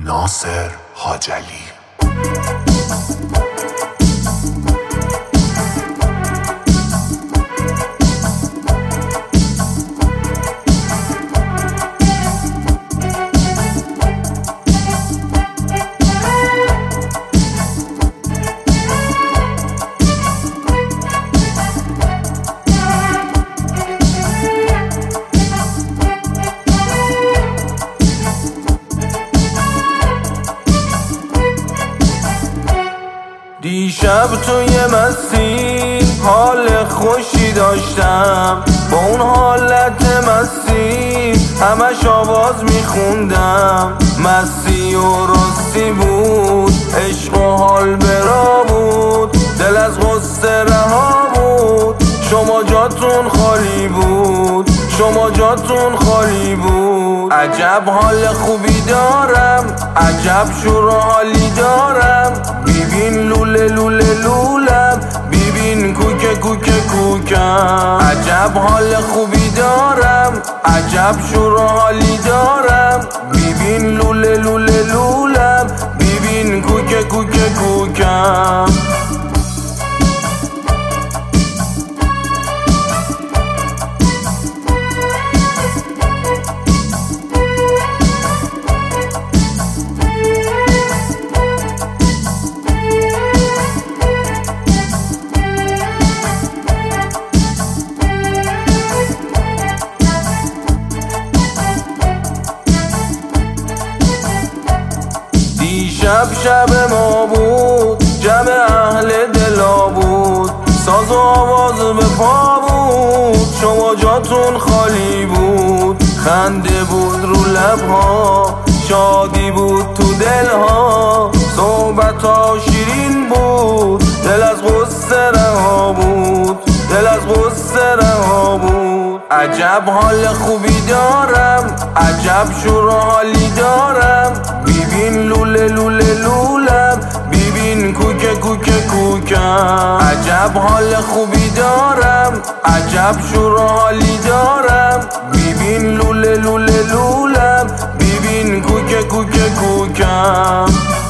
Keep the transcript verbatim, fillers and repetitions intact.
ناصر حاجلی. دیشب توی مستی حال خوشی داشتم، با اون حالت مستی همش آواز میخوندم. مستی و راستی بود، عشق و حال برا بود، دل از غصه رها بود. شما جاتون خالی بود، شما جاتون خالی بود. عجب حال خوبی دارم، عجب شور و حالی دارم. ببین لوله لوله لولم، ببین کوکه کوکه کوکم. عجب حال خوبی دارم، عجب شور و حالی دارم. ببین لوله لوله لولم، ببین کوکه کوکه کوکم. شب شب ما بود، جمع اهل دلا بود، ساز و آواز به پا بود. شما جاتون خالی بود، خنده بود رو لبها، شادی بود تو دلها، صحبت ها شیرین بود، دل از غصه رها بود، دل از غصه رها بود. عجب حال خوبی دارم، عجب شور و حالی دارم. ببین لوله لوله لولم، ببین کوکه کوکه کوکم. عجب حال خوبی دارم، عجب شور و حالی دارم. ببین لوله لوله لولم، ببین کوکه کوکه کوکم.